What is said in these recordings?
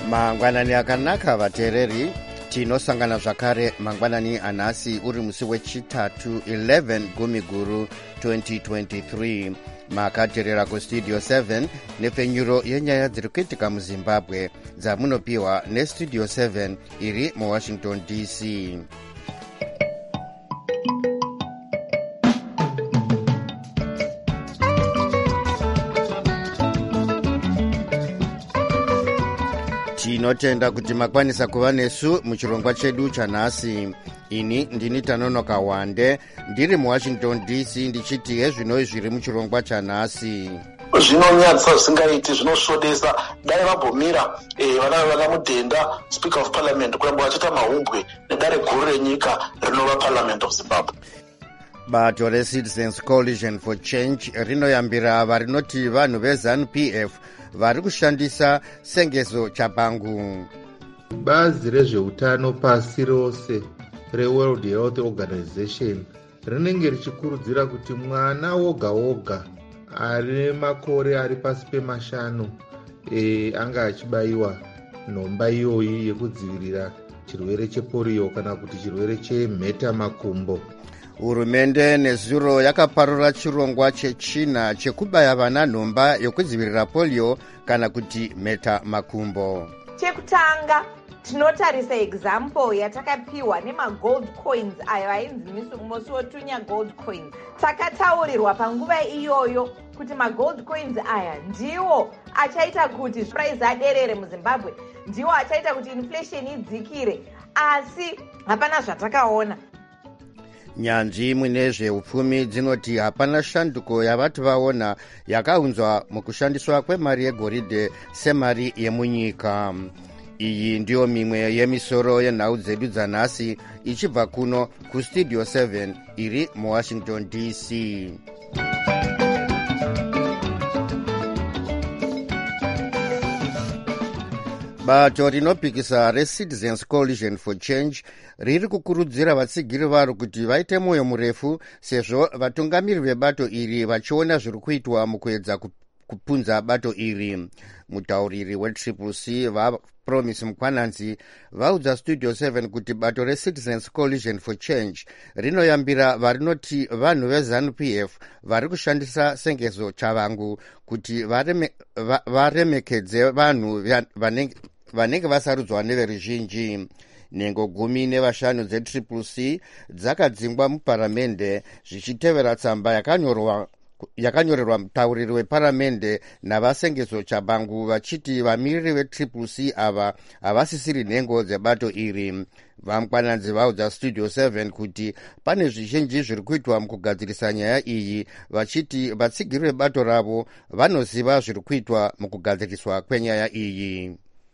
mangwanani akanaka vateereri, tinosangana zvakare mangwanani anhasi uri musi wechitatu 11 gumiguru 2023 makateerera kustudio 7 nepfenyuro yenyaya dziri kuitika muzimbabwe dzamunopiwa nestudio 7 iri muwashington dc. tinotenda kuti makwanisa kuva nesu muchirongwa chedu chanhasi. ini ndini Tanonoka Wande ndiri muwashington dc ndichiti hezvinoi zviri muchirongwa chanhasi. Zvinonyadzisa zvisingaiti, zvinosvodesa. Dai vambomira vana mudhenda speaker of parliament kuramba vachita mahumbwe nedare guru renyika rinova parliament of Zimbabwe. bato reCitizens Coalition for Change rinoyambira varinoti vanhu veZANU-PF vari kushandisa sengezo chabangu. Bazi rezveutano pasi rose reWorld Health Organization rinenge richikurudzira kuti mwana woga woga ari makore ari pasi pemashanu anga achibayiwa nhomba iyoyi yekudzivirira chirwere chepolio kana kuti chirwere chemheta makumbo. Hurumende nezuro yakaparura chirongwa chechina chekubaya vana nhomba yokudzivirira polio kana kuti mheta makumbo. Chekutanga tinotarisa example yatakapiwa nemagold coins ayo ainzi musi wotunya gold coins. Takataurirwa panguva iyoyo kuti magold coins aya ndiwo achaita kuti price aderere muZimbabwe, ndiwo achaita kuti inflation idzikire, asi hapana zvatakaona. Nyanzvi mune zveupfumi dzinoti hapana shanduko yavati vaona yakaunzwa mukushandiswa kwemari yegoridhe semari yemunyika. Iyi ndiyo mimwe yemisoro yenhau dzedu dzanhasi ichibva kuno kustudio 7 iri muwashington dc. bato rinopikisa reCitizens Coalition for Change riri kukurudzira vatsigiri varo kuti vaite mwoyo murefu sezvo vatungamiri vebato iri vachiona zviri kuitwa mukuedza kupunza bato iri. Mutauriri weCCC vaPromise Mukwananzi vaudza studio 7 kuti bato reCitizens Coalition for Change rinoyambira varinoti vanhu veZANU-PF vari kushandisa sengezo chavangu kuti varemekedze vanhu vanenge vasarudzwa neveruzhinji. Nhengo 15 dzeCCC dzakadzingwa muparamende zvichitevera tsamba yakanyorerwa mutauriri weparamende navasengezo chabangu vachiti vamiriri veCCC ava havasisiri nhengo dzebato iri. Vamukwananzi vaudza studio 7 kuti pane zvizhinji zviri kuitwa mukugadzirisa nyaya iyi, vachiti vatsigiri vebato ravo vanoziva zviri kuitwa mukugadziriswa kwenyaya iyi.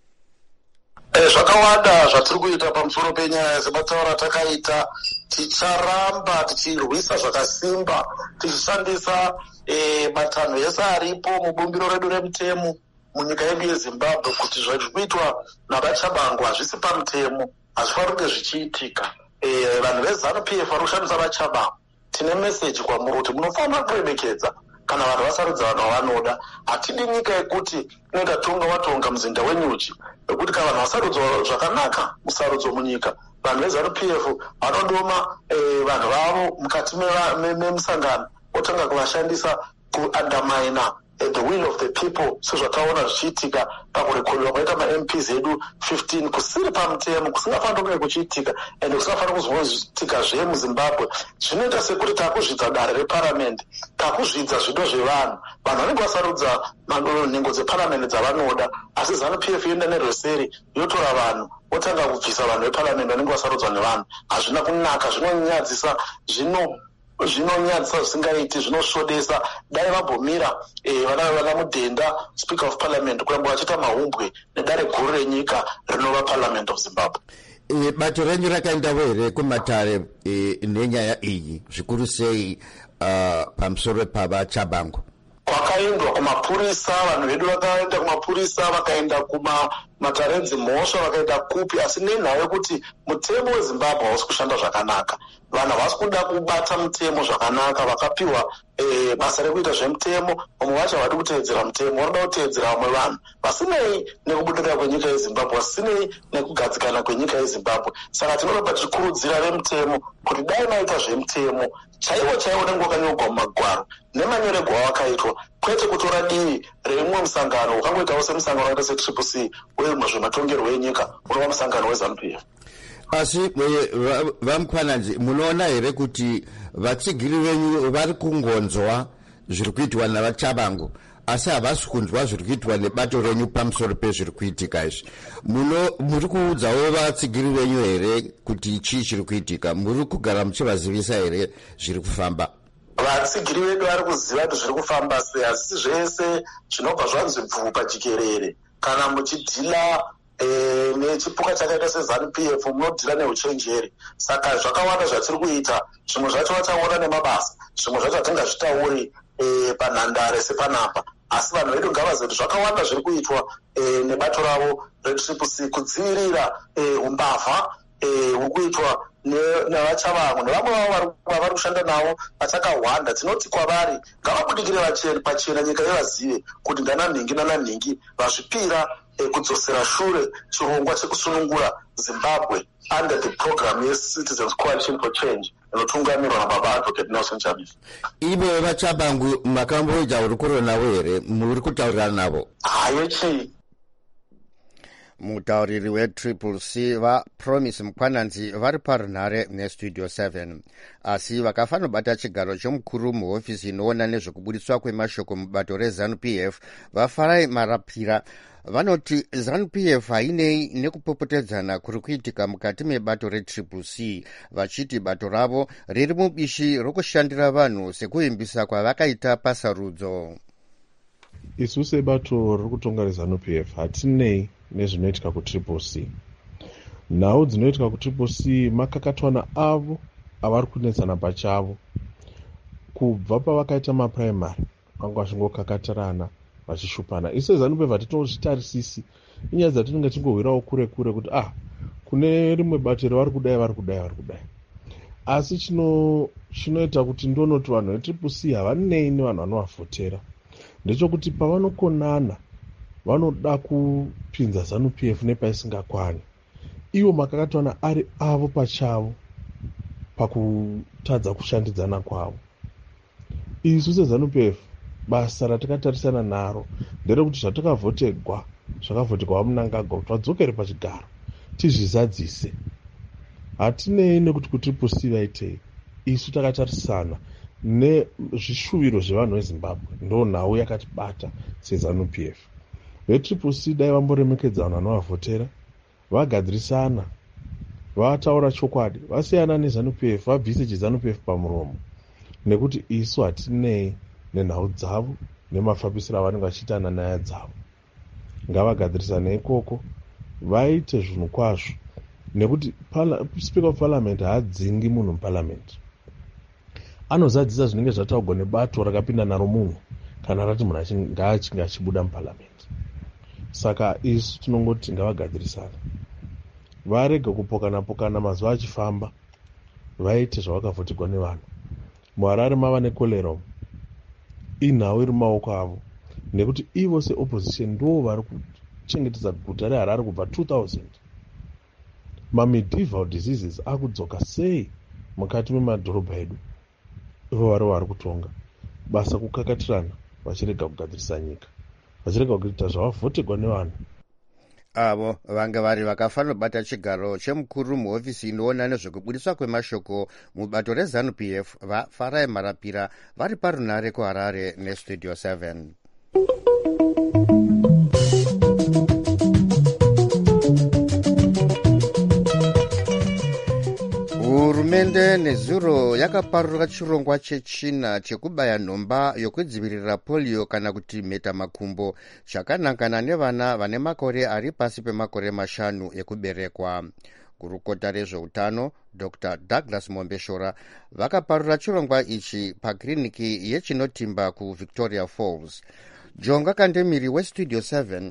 Zvakawanda zvatiri kuita pamusoro penyaya dzematauro takaita. Ticharamba tichirwisa zvakasimba tichishandisa matanho ese aripo mubumbiro redu remutemo munyika yedu yeZimbabwe kuti zviri kuitwa navachabangu hazvisi pamutemo, hazvifaniri kunge zvichiitika. Vanhu veZANU-PF vari kushandisa vachabangu, tine meseji kwamuri kuti munofanira kuremekedza kana vanhu vasarudza vanhu vavanoda. Hatidi nyika yekuti inoita tonga watonga muzinda wenyuchi, wekuti kana vanhu vasarudzwa zvakanaka musarudzo munyika. Vanhu veZANU-PF vanodoma vanhu vavo mukati memusangano otanga kuvashandisa kuandamaina the will of the people, sezvataona zvichiitika pakurekodwa kwaita maMPs edu 15 kusiri pamutemo, kusingafaniri kunge kuchiitika ende kusingafaniri kuzoitika muZimbabwe. Zvinoita sekuti takuzvidza dare reparamende, takuzvidza zvido zvevanhu. Vanhu vanenge vasarudza nhengo dzeparamende dzavanoda, asi ZANU-PF yoenda nerweseri yotora vanhu otanga kubvisa vanhu veparamende vanenge vasarudzwa nevanhu. Hazvina kunaka, zvinonyadzisa, zvinonyadzisa zvisingaiti, zvinosvodesa. Dai vambomira vana mudhenda speaker of parliament kuramba vachita mahumbwe nedare guru renyika rinova parliament of Zimbabwe. Bato renyu rakaendawo here kumatare nenyaya iyi zvikuru sei pamusoro pavachabangu? Kwakaendwa kumapurisa, vanhu vedu vakaenda kumapurisa, vakaenda matarenzi mhosva vakaita kupi, asi nenhau yekuti mutemo wezimbabwe hausi kushanda zvakanaka. Vanhu havasi kuda kubata mutemo zvakanaka, vakapiwa basa rekuita zvemutemo, vamwe vacho havadi kuteedzera mutemo, vanoda kuteedzera vamwe vanhu, vasinei nekubudirira kwenyika yezimbabwe, vasinei nekugadzikana kwenyika yezimbabwe. Saka tinoda tichikurudzira vemutemo kuti dai maita zvemutemo chaiwo chaiwo nenge wakanyorwa mumagwaro nemanyorerwo awakaitwa, kwete kutora divi reimwe musangano ukangoitawo semusangano wakaita seTCC weimwe zvematongerwo enyika unova musangano weZANU-PF. Asi vamukwananzi, munoona here kuti vatsigiri venyu vari kungonzwa zviri kuitwa navachabangu, asi havasi kunzwa zviri kuitwa nebato renyu pamusoro pezviri kuitika izvi? Muri kuudzawo vatsigiri venyu here kuti chii chiri kuitika? Muri kugara muchivazivisa here zviri kufamba? Vatsigiri vedu vari kuziva kuti zviri kufamba sei, asi zvese zvinobva zvanzi bvupa jikerere. Kana muchidhila nechipuka chakaita seZANU-PF munodhila neuchenjeri. Saka zvakawanda zvatiri kuita, zvimwe zvacho vachaona nemabasa, zvimwe zvacho hatingazvitauri panhandare sepanapa, asi vanhu vedu ngavazive kuti zvakawanda zviri kuitwa nebato ravo reTCC kudzivirira umbavha huri kuitwa nevachavangu nevamwe vavo vavari kushanda navo vachakahwanda. Tinoti kwavari ngavabudikire pachena, nyika yevazive kuti ndananhingi vazvipira kudzosera shure chirongwa chekusunungura Zimbabwe under the program yeCitizens Coalition for Change inotungamirwa nababa Advocate Nelson Chamisa. Ivo vachabangu makamboita uri kurona navo here? Muri kutaurirana navo? Hayo chii? Mutauriri weTCC vaPromise Mukwananzi vari parunhare neStudio 7, asi vakafanobata chigaro chomukuru muhofisi inoona nezvekubudiswa kwemashoko mubato reZANU-PF vaFarai Marapira vanoti ZANU-PF hainei nekupopotedzana kuri kuitika mukati mebato reTCC, vachiti bato ravo riri mubishi rokushandira vanhu sekuimbisa kwavakaita pasarudzo. Isu sebato riri kutonga reZANU-PF hatinei nezvinoitika kuTCC. Nhau dzinoitika kuTCC makakatwana avo avari kunetsana pachavo. Kubva pavakaita mapuraimari vanga vachingokakatarana vachishupana. Isu seZANU-PF hatitozvitarisisi, inyaya dzatinenge tichingohwirawo kure kure kuti kune rimwe bato vari kudai. Asi chinoita kuti ndonoti vanhu veTCC havanei nevanhu vanovavhotera ndechekuti pavanokonana vanoda kupinza ZANU-PF nepaisingakwani. Ivo makakatwana ari avo pachavo pakutadza kushandidzana kwavo. Isu seZANU-PF basa ratakatarisana naro nderekuti zvatakavhoterwa zvakavhoterwa vamunangagwa kuti vadzokere pachigaro tizvizadzise. Hatinei nekuti kuTCC vaitei, isu takatarisana nezvishuviro zvevanhu veZimbabwe. Ndo nhau yakatibata seZANU-PF. VeTCC dai vamboremekedza vanhu vanovavhotera, vagadzirisana, vataura chokwadi, vasiyana neZANU-PF, vabvise chiZANU-PF pamuromo, nekuti isu hatinei nenhau dzavo nemafambisiro avanenge vachiitana nyaya dzavo. Ngavagadzirisane ikoko, vaite zvinhu kwazvo, nekuti Speaker of Parliament haadzingi munhu muParliament. Anozadzisa zvinenge zvataurwa nebato rakapinda naro munhu kana rati munhu ngaachinge achibuda muParliament. Saka isu tinongoti ngavagadzirisana, varege kupokana mazuva achifamba, vaite zvavakavhoterwa nevanhu. muHarare mava nekolera, inhau iri mumaoko avo, nekuti ivo seopposition ndo vari kuchengetedza guta reHarare kubva 2000. Medieval diseases akudzoka sei mukati memadhorobha edu? Ivo vari kutonga basa kukakatirana, vachirega kugadzirisa nyika, vachirega kuita zvavavhoterwa nevanhu. Avo vanga vari vakafanobata chigaro chemukuru muhofisi inoona nezvekubudiswa kwemashoko mubato reZANU-PF vaFarai Marapira vari parunhare kuHarare neStudio 7. Hurumende nezuro yakaparura chirongwa chechina chekubaya nhomba yokudzivirira polio kana kuti mhetamakumbo chakanangana nevana vane makore ari pasi pemakore 5 ekuberekwa. Gurukota rezveutano Dr. Douglas Mombeshora vakaparura chirongwa ichi pakiriniki yechinotimba kuVictoria Falls. Jonga Kandemiri weStudio 7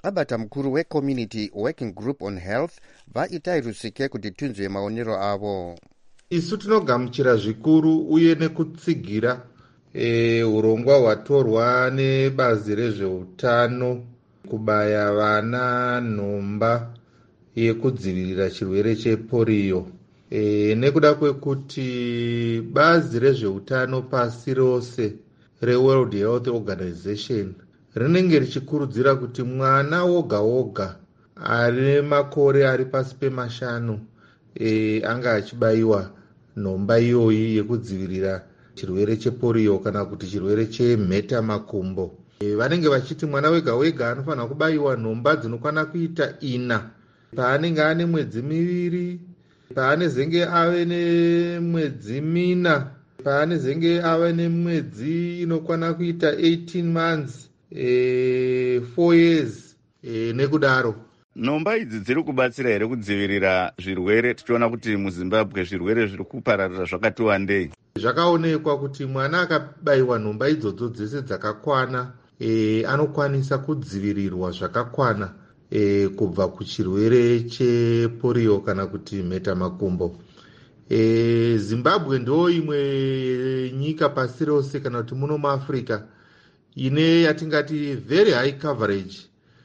abata mukuru weCommunity Working Group on Health vaita Rusike kuti tinzwe maonero avo. Isu tinogamuchira zvikuru uye nekutsigira urongwa hwatorwa nebazi rezveutano kubaya vana nhomba yekudzivirira chirwere chepolio. Nekuda kwekuti bazi rezveutano pasi rose reWorld Health Organization rinenge richikurudzira kuti mwana woga woga ari makore ari pasi pe5 anga achibayiwa nhomba iyoyi yekudzivirira chirwere chepolio kana kuti chirwere chemheta makumbo. Vanenge vachiti mwana wega wega anofanira kubayiwa nhomba dzinokwana kuita 4 paanenge ane mwedzi 2, paanezenge ave nemwedzi 4, paanezenge ave nemwedzi inokwana kuita 18 months, 4 years, nekudaro. Nhomba idzi dziri kubatsira here kudzivirira zvirwere, tichiona kuti muZimbabwe zvirwere zviri kupararira zvakati wandei? Zvakaonekwa kuti mwana akabayiwa nhomba idzodzo dzese dzakakwana anokwanisa kudzivirirwa zvakakwana kubva kuchirwere chepolio kana kuti mheta makumbo. Zimbabwe ndo imwe nyika pasi rose kana kuti muno muAfrica ine yatingati very high coverage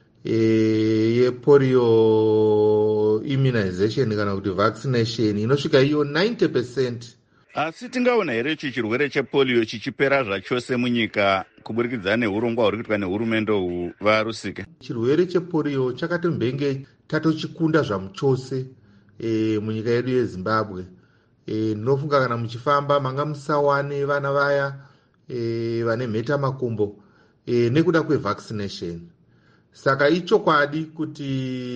yepolio immunization kana kuti vaccination inosvika iyo 90%. Asi tingaona here ichi chirwere chepolio chichipera zvachose munyika kuburikidza neurongwa huri kuitwa nehurumende uhu vaRusike? Chirwere chepolio chakatombenge tatochikunda zvamuchose munyika yedu yeZimbabwe. Ndinofunga kana muchifamba manga musawane vana vaya vane mheta makumbo nekuda kwevaccination. Saka ichokwadi kuti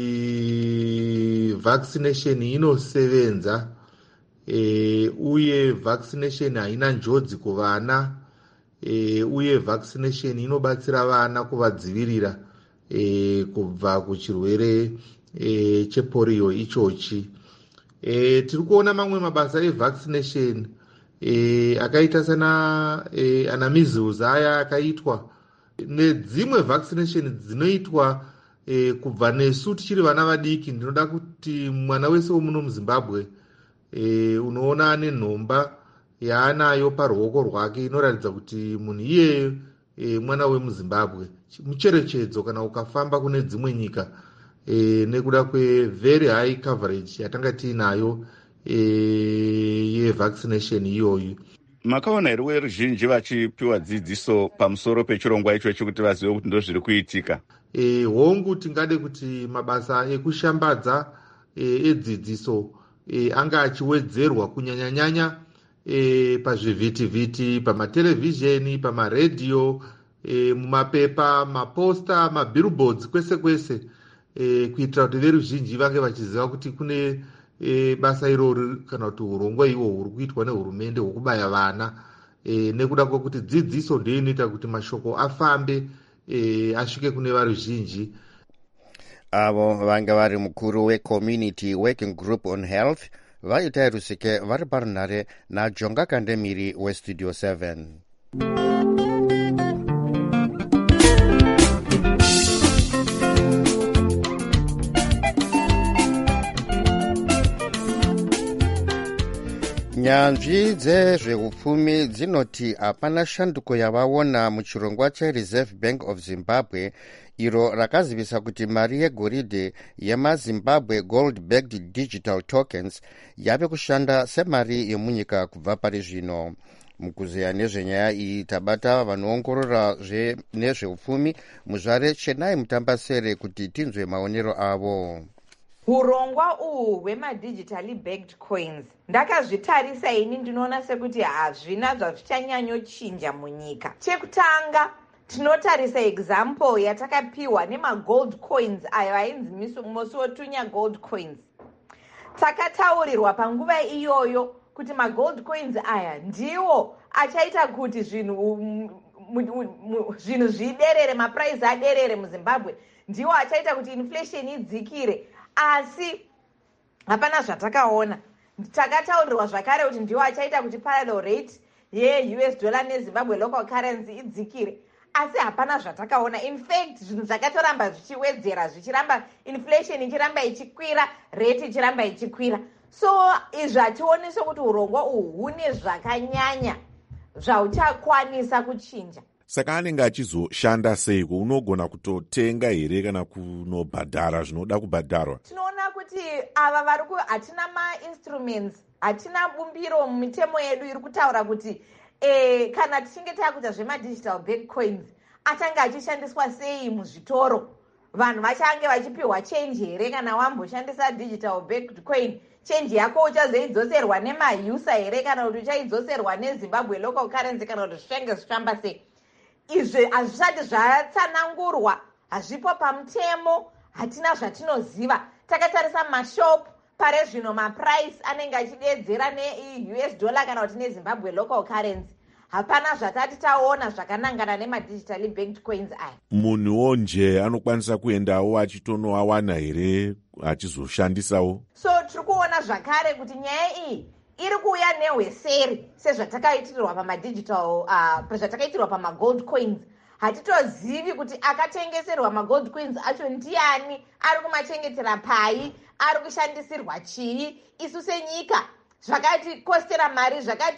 vaccination inosevenza uye vaccination haina njodzi kuvana uye vaccination inobatsira vana kuvadzivirira kubva kuchirwere chepolio ichochi. Tiri kuona mamwe mabasa evaccination akaita sana ana measles aya akaitwa nedzimwe vaccination dzinoitwa kubva nesu tichiri vana vadiki. Ndinoda kuti mwana wese womuno muZimbabwe unoona ane nhomba yaanayo paruoko rwake inoratidza kuti munhu iyeyo mwana wemuZimbabwe. Mucherechedzo kana ukafamba kune dzimwe nyika nekuda kwevery high coverage yatanga tiinayo yevaccination iyoyi. Makaona here veruzhinji vachipiwa dzidziso pamusoro pechirongwa ichochi kuti vazive kuti ndo zviri kuitika? Hongu tingade kuti mabasa ekushambadza edzidziso anga achiwedzerwa kunyanya-nyanya pazvivhitivhiti, pamatelevhizheni, pamaredhiyo, mumapepa, maposta, mabillboards, kwese kwese, kuitira kuti veruzhinji vange vachiziva kuti kune basa irori kana kuti urongwa ihwo huri kuitwa nehurumende hwekubaya vana, nekuda kwekuti dzidziso ndiyo inoita kuti mashoko afambe asvike kune varuzhinji. Avo vanga vari mukuru weCommunity Working Group on Health vaita Rusike vari parunhare naJonga Kandemiri weStudio 7. Nyanzvi dzezveupfumi dzinoti hapana shanduko yavaona muchirongwa cheReserve Bank of Zimbabwe iro rakazivisa kuti mari yegoridhe yemaZimbabwe gold-backed digital tokens yave kushanda semari yemunyika kubva pari zvino. Mukuzeya nezvenyaya iyi tabata vanoongorora nezveupfumi muzvare Chenai Mutambasere kuti tinzwe maonero avo. Urongwa uhu hwemadigitally backed coins ndakazvitarisa ini ndinoona sekuti hazvina zvazvichanyanyochinja munyika. Chekutanga tinotarisa example yatakapiwa nemagold coins ayo ainzi musi wotunya gold coins. Takataurirwa panguva iyoyo kuti magold coins aya ndiwo achaita kuti zvinhu zviderere, maprice aderere muZimbabwe, ndiwo achaita kuti inflation idzikire. Asi hapana zvatakaona. Takataurirwa zvakare kuti ndiwo achaita kuti parallel rate yeUS dollar neZimbabwe local currency idzikire. asi hapana zvatakaona. In fact zvinhu zvakatoramba zvichiwedzera, zvichiramba, inflation ichiramba ichikwira, rate ichiramba ichikwira. So izvi hationese kuti urongwa uhu hune zvakanyanya zvauchakwanisa kuchinja. Saka anenge achizoshanda seiko? Unogona kutotenga here kana kunobhadhara zvinoda kubhadharwa? Tinoona kuti ava hatina ma-instruments, hatina bumbiro mumitemo yedu iri kutaura kuti kana tichinge takuita zvema-digital bank coins achange achishandiswa sei muzvitoro. Vanhu vachange vachipiwa change here kana wamboshandisa digital bank coin? Change yako uchazoidzoserwa nemausa here kana kuti uchaidzoserwa neZimbabwe local currency kana kuti zvichange zvichifamba sei? Izvi hazvisati zvatsanangurwa, hazvipo pamutemo, hatina zvatinoziva. Takatarisa mashopu pare zvino maprice anenge achidedzera ne-US dollar kana kuti neZimbabwe local currency. Hapana zvatati taona zvakanangana nemadigital banked coins aya. Munhuwo nje anokwanisa kuendawo achitonoawana here achizoshandisawo? So tiri kuona zvakare kuti nyaya iyi iri kuuya nehweseri sezvatakaitirwa pamadigital zvatakaitirwa pamagold coins. Hatitozivi kuti akatengeserwa magold coins acho ndiani, ari kumachengetera pai, ari kushandisirwa chii. Isu senyika zvakatikostera mari,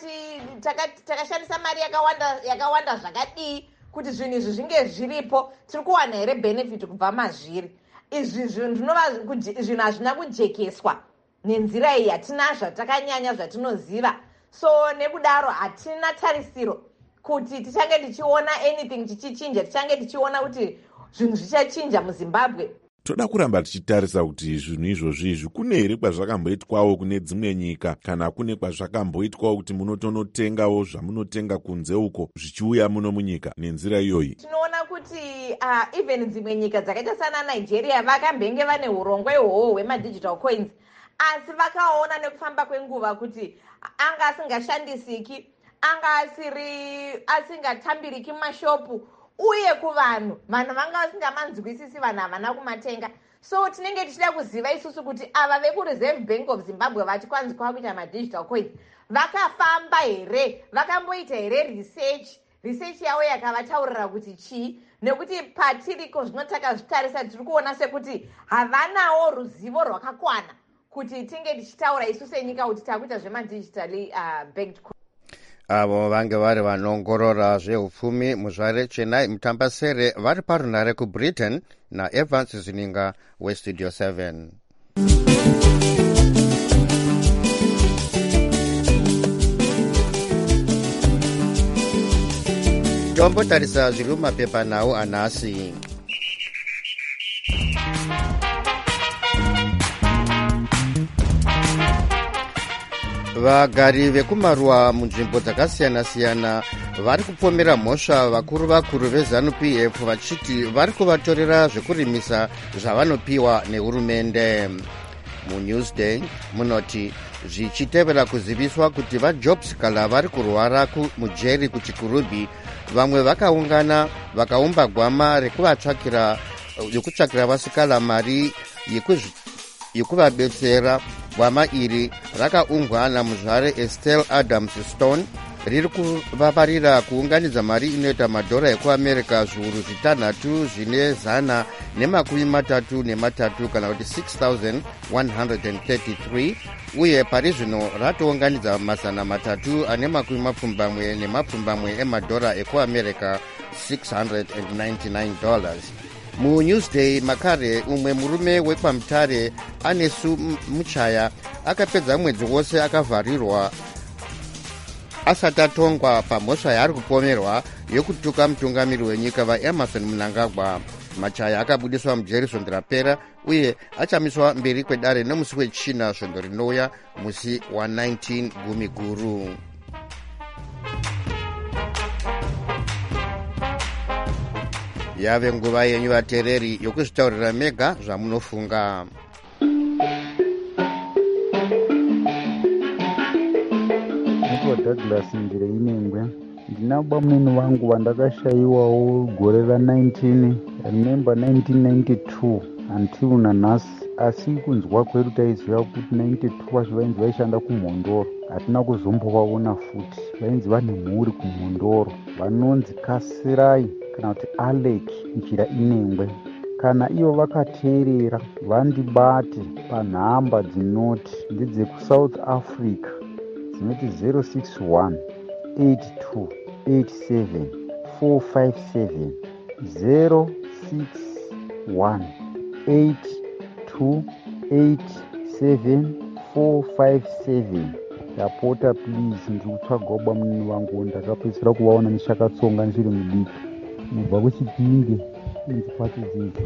takashandisa mari yakawanda zvakadii kuti zvinhu izvi zvinge zviripo. Tiri kuwana here benefit kubva mazviri izvi? Zvinhu hazvina kujekeswa nenzira iyi, hatina zvatakanyanya zvatinoziva. So nekudaro hatina tarisiro kuti tichange tichiona anything chichichinja, tichange tichiona kuti zvinhu zvichachinja muZimbabwe. Toda kuramba tichitarisa kuti zvinhu izvozvi kune here kwazvakamboitwawo kune dzimwe nyika, kana kune kwazvakamboitwawo kuti munotonotengawo zvamunotenga kunze uko zvichiuya muno munyika nenzira iyoyi. Tinoona kuti even dzimwe nyika dzakaita sana Nigeria vakambenge vane urongwa ihwohwo hwemadigital coins, asi vakaona nekufamba kwenguva kuti anga asingashandisiki, anga asingatambiriki mashopu, uye kuvanhu vanga vasingamanzwisisi, vanhu havana kumatenga. So tinenge tichida kuziva isusu kuti ava vekuReserve Bank of Zimbabwe vachikwanzwa kuita madigital coins vakafamba here, vakamboita here research yavo yakavataurira kuti chii? Nekuti patiriko zvinotaka zvitarisa tiri kuona sekuti havanawo ruzivo rwakakwana kuti tinge tichitaura isu senyika kuti takuita zvemadigitally banked coins. Avo vange vari vanongorora zveupfumi muzvare Chennai Mutambasere vari parunare kuBritain naEvans Zininga weStudio 7. Tombotarisa zviri mumapepanhau anhasi. Vagari vekumaruwa munzvimbo dzakasiyana-siyana vari kupomera mhosva vakuru veZANU-PF vachiti vari kuvatorera zvekurimisa zvavanopiwa nehurumende. MuNewsday munoti zvichitevera kuziviswa kuti vaJobs-Kala vari kurwara mujeri kuChikurubi, vamwe vakaungana vakaumba gwama rekutsvakira vasikala mari yekuvabetsera. Gwama iri rakaungwa namuzvare Estelle Adams Stone riri kuvavarira kuunganidza mari inoita madhora ekuAmerica zviuru 633 kana kuti 6,133, uye pari zvino ratounganidza mazana 320 emadhora ekuAmerica $699. MuNewsday makare umwe murume wekwamutare Anesu Muchaya akapedza mwedzi wose akavharirwa asati atongwa pamhosva yaari kupomerwa yokutuka mutungamiri wenyika vaEmerson Mnangagwa. Machaya akabudiswa mujeri svondo rapera uye achamiswa mberi kwedare nemusi wechina svondo rinouya musi wa19 Gumiguru. Yave nguva yenyu vateereri yokuzvitaurira mega zvamunofunga. Douglas Ndireinengwe. Ndina bamweni vangu vandakashayiwawo gore ra19 remember 1992 until nanhasi, asi kunzwa kwedu taiziva kuti 92 vacho vainzi vaishanda kumhondoro. Hatina kuzombovaona futi. Vainzi vane mhuri kumhondoro vanonzi Kasirai kana kuti Alec Njira Inengwe. Kana ivo vakateerera vandibate panhamba dzinoti ndedzekuSouth Africa dzinoti 061 82 87 457 061 82 87 457. Ndapota please, ndiri kutsvagawo bamuni vangu ndakapedzisira kuvaona nechakatsonga ndichiri mudiki mubva kuChipinge inzi Kwatizizi.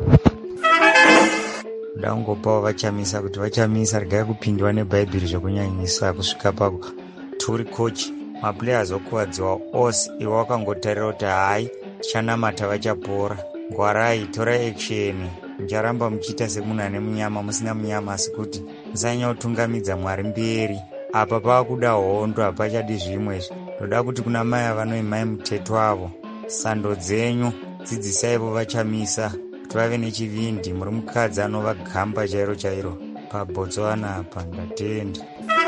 Ndangopawo vachamisa kuti vachamisa regai kupindwa nebhaibheri zvekunyanyisa kusvika pako turi kochi maplayers okuwadziwa ose ivo vakangotarira kuti hai tichanamata vachapora. Ngwarai, torai action. Mucharamba muchiita semunhu ane munyama musina munyama, asi kuti musanyautungamidza Mwari mberi. Apa paakuda hondo, hapachadi zvimwezvi. Ndoda kuti kuna mai avanoimai muteto avo, sando dzenyu dzidzisaivo vachamisa kuti vave nechivindi. Muri mukadzi anovagamba chairo chairo pabhotswana apa. Ndatenda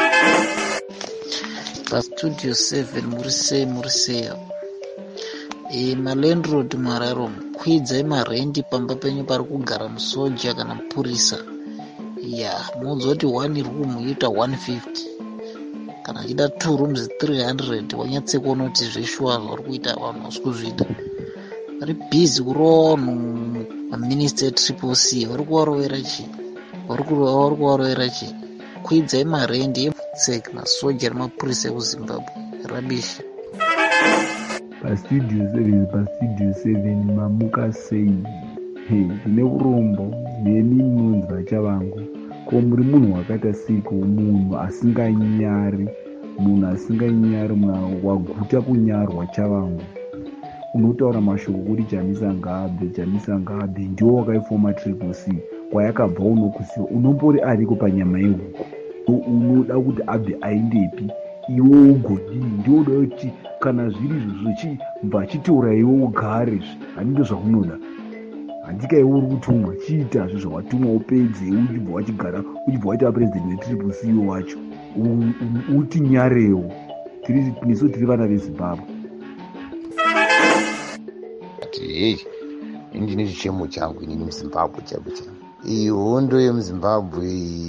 pastudio 7 muriseya malandroad mararo kwidzai marendi pamba penyu pari kugara musoja kana mupurisa munzoti 1 room yoita 150 kana achida 2 rooms 300. wanyatsekuona kuti zveshuwa vari kuita vanhu vasikuzviita vari bhizi kuronhu maminista etriple C vari kuvarovera chi kwidzai marendi sek masoja nemapurisa ekuzimbabwe rabishi. Pastudio 7 mamuka sei ndine urombo neni munonzi vachavangu ko muri munhu wakaita siko munhu asinganyari munhu waguta kunyarwa chavangu unotaura mashoko kuti Jamisa Ngabe ndiwo wakaifoma Triple C kwayakabva unokusiwa unombori ariko panyama yehuku unoda kuti abve aindepi iwe ugodii ndioda kuti kana zviri zvichibva chitaura iwe ugare handindo zvaunoda handika iwe uri kutumwa chiita zvizvawatumwa upedze uchibva wachigara uchibva waita president wetriple C wacho uti nyarewo nesu tiri vana veZimbabwe. Hey, indine chichemo changu inini muZimbabwe changu iyi hondo yemuZimbabwe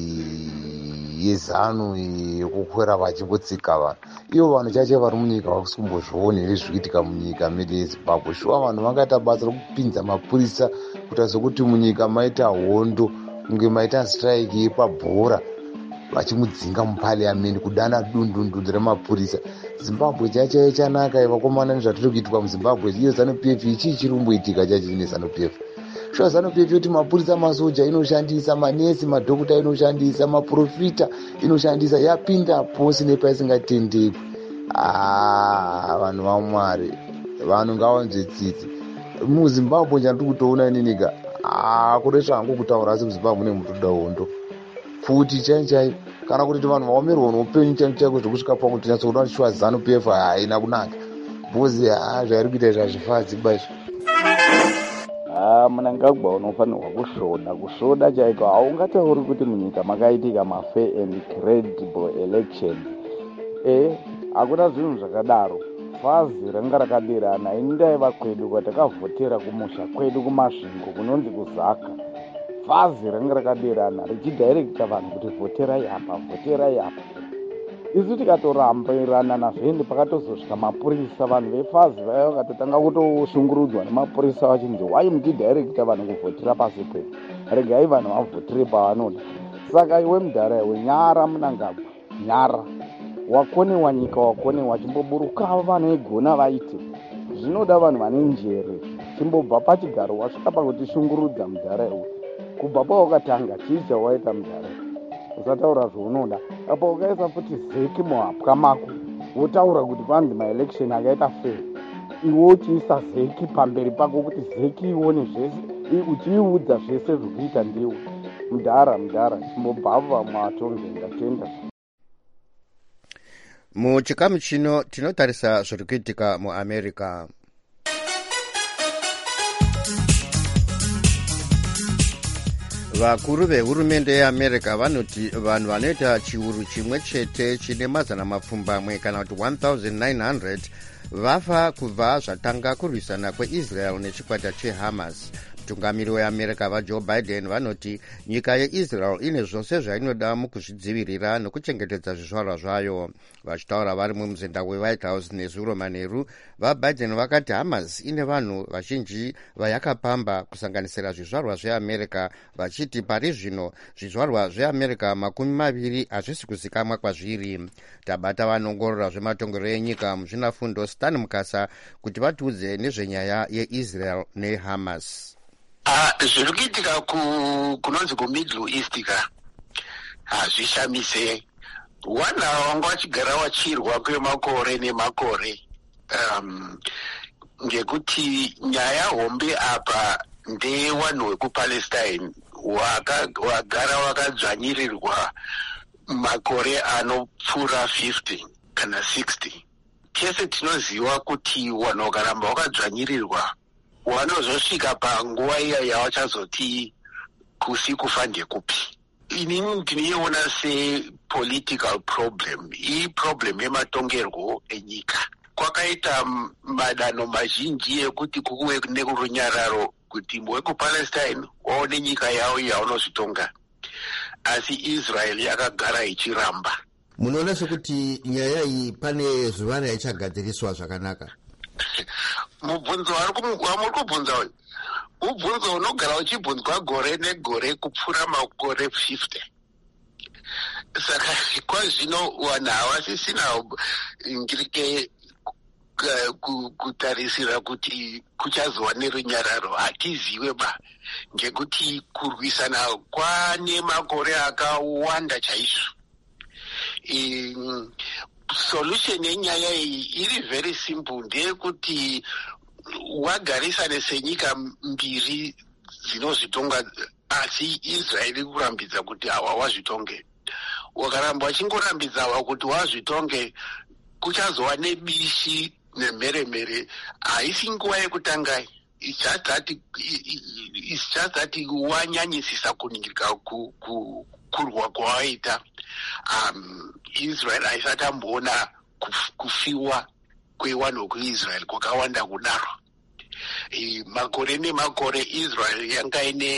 yezano yekukwera vachingotsika vanhu ivo vanhu chache vari munyika vakusimbozvionere zvikuitika munyika medu yeZimbabwe. Shuwa vanhu vangaita basa rekupinza mapurisa kuita sokuti munyika maita hondo kunge maita strike yepabhora vachimudzinga mupariamendi kudana dundundu remapurisa. Zimbabwe chache chanaka vakomana nezvatiri kuitwa muZimbabwe iyo ZANU-PF ichi chirumboitika chache ine ZANU-PF. Shuwa ZANU-PF yoti mapurisa masoja inoshandisa, manesi madhokota inoshandisa, maprofita inoshandisa, yapinda posi nepaisingatendekwi. Vanhu vaMwari vanhu ngavanzwe tsitsi muZimbabwe chandiri kutoona ininika kuresva hangu kutaura asi muZimbabwe mune mutoda hondo futi chaichai kana kuti vanhu vaomerwa noupenyu chaiko zvekusvika pangu tinyatsoona shuwa ZANU-PF haina kunaka bhozi zvairi kuita zvazvifadzi baizvo. Mnangagwa unofanirwa kusvoda chaiko. Haungatauri kuti munyika makaitika mafair and credible election. Hakuna zvinhu zvakadaro. Fazi ranga rakaderana indaiva kwedu kwatakavhotera kumusha kwedu kumasvingo kunonzi kuZaka. Fazi ranga rakaderana richidirecta vanhu kuti vhoterai apa. Isu tikatorambirana nazvende pakatozosvika mapurisa vanhu vefazi vaya vakatotanga kutoshungurudzwa nemapurisa vachinzi wai muchidirecta vanhu kuvhotera pasi pedu, regai vanhu vavhotere pavanoda. Saka iwe mudhara iwe nyara Mnangagwa nyara wakonewa nyika wakonewa chimboburukavo vanhu vegona vaite zvinoda vanhu vane njere chimbobva pachigaro wasvika pakutishungurudza mudhara iwe kubva pawakatanga chicha waita mudhara usataura zvaunoda apa ukaisa futi zeki muhapwa mako wotaura kuti kwanzi maelection akaita fair iwe uchiisa zeki pamberi pako kuti zeki ione zvese uchiiudza zvese zvekuita ndiwe mudhara chimbobva mwatonge ndatenda. Muchikamu chino tinotarisa zviri kuitika muAmerica. Vakuru vehurumende yeAmerica vanoti vanhu vanoita chiuru chimwe chete chine mazana mapfumbamwe kana kuti 1900 vafa kubva zvatanga kurwisana kweisrael nechikwata chehamas. Mutungamiri weamerica vajoe biden vanoti nyika yeisrael ine zvose zvainoda mukuzvidzivirira nekuchengetedza zvizvarwa zvayo. Vachitaura vari mumuzinda wewhite house nezuro manheru, vabiden vakati hamas ine vanhu vazhinji vayakapamba kusanganisira zvizvarwa zveamerica, vachiti pari zvino zvizvarwa zveamerica 20 hazvisi kuzikamwa kwazviri. Tabata vanongorora zvematongerero enyika muzvinafundo Stan Mukasa kuti vatiudze nezvenyaya yeisrael nehamas. Zviri kuitika kunonzi kumiddle east ka hazvishamise. Vana vanga vachigara vachirwa kwemakore nemakore, ngekuti nyaya hombe apa ndewanhu wekupalestine wagara wakadzvanyirirwa makore anopfuura 50 kana 60. Tese tinoziva kuti vanhu vakaramba wakadzvanyirirwa wanozosvika panguva iya yavachazoti kusi kufa ndekupi. Inini ndinoiona sepolitical problem, iyi problem yematongerwo enyika. Kwakaita madanho mazhinji ekuti kuwe nekurunyararo kuti wekupalestine waone nyika yavo yaunozvitonga, asi Israel yakagara ichiramba. Munoona sekuti nyaya iyi pane zuva raichagadziriswa zvakanaka? Mubvunzo wamuri kubvunza uyu mubvunzo unogara uchibvunzwa gore negore kupfuura makore 50. Saka kwazvino vanhu havasisina ngirike kutarisira kuti kuchazova nerunyararo. Hatiziwe ba, ngekuti kurwisana kwane makore akawanda chaizvo. Solution yenyaya iyi iri very simple, ndeyekuti wagarisane senyika mbiri dzinozvitonga asi Israel iri kurambidza kuti hawa wazvitonge. Wakaramba wachingorambidza kuti wazvitonge, kuchazova nebishi nemheremhere. Haisi nguva yekutanga. It's just that wanyanyisisa kuningirika kurwa kwawaita. Israel haisati amboona kufiwa kwewanhu wekuisrael kwakawanda kudaro. Makore nemakore Israel yanga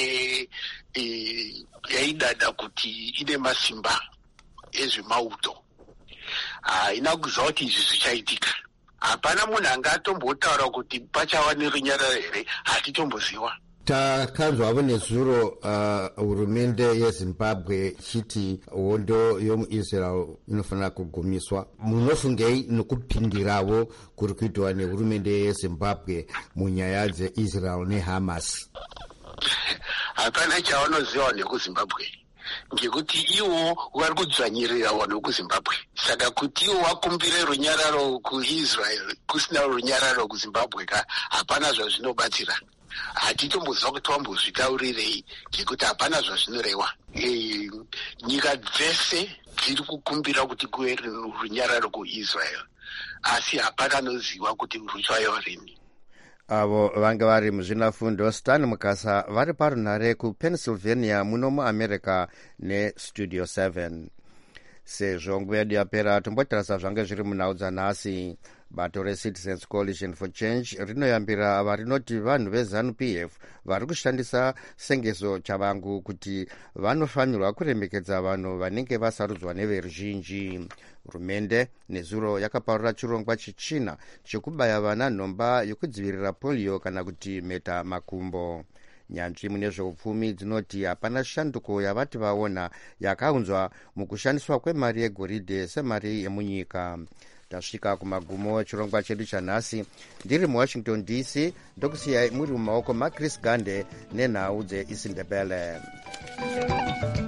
yaidada kuti ine masimba ezvemauto. Haina kuziva kuti izvi zvichaitika. Hapana munhu angatombotaura kuti pachava nerunyararo here, hatitomboziva. Takanzwavo nezuro hurumende yeZimbabwe chiti hondo yomuIsrael inofanira kugumiswa. Munofungei nokupindiravo kuri kuitwa nehurumende yeZimbabwe munyaya dzeIsrael neHamas? Hapana chavanoziva nekuZimbabwe, ngekuti iwo vari kudzvanyirira vanhu vekuZimbabwe. Saka kuti iwo vakumbire runyararo kuIsrael kusina runyararo kuZimbabwe ka hapana zvazvinobatsira. Hatitomboziva kuti vambozvitaurirei, ngekuti hapana zvazvinoreva. Nyika dzese dziri kukumbira kuti kuve runyararo kuIsrael, asi hapana anoziva kuti ruchaiva rini. Avo vanga vari muzvinafundo Stan Mukasa vari parunhare kuPennsylvania muno muAmerica neStudio 7. Sezvo nguva yedu yapera, tombotarisa zvange zviri munhau dzanhasi. Bato reCitizens Coalition for Change rinoyambira varinoti vanhu veZANU-PF vari kushandisa sengeso chavangu kuti vanofanirwa kuremekedza vanhu vanenge vasarudzwa neveruzhinji. Hurumende nezuro yakaparura chirongwa chechina chekubaya vana nhomba yokudzivirira polio kana kuti mheta makumbo. Nyanzvi mune zveupfumi dzinoti hapana shanduko yavati vaona yakaunzwa mukushandiswa kwemari yegoridhe semari yemunyika. Tasvika kumagumo chirongwa chedu chanhasi. Ndiri muWashington DC, ndokusiyai muri mumaoko maChris Gande nenhau dzeIsindebele.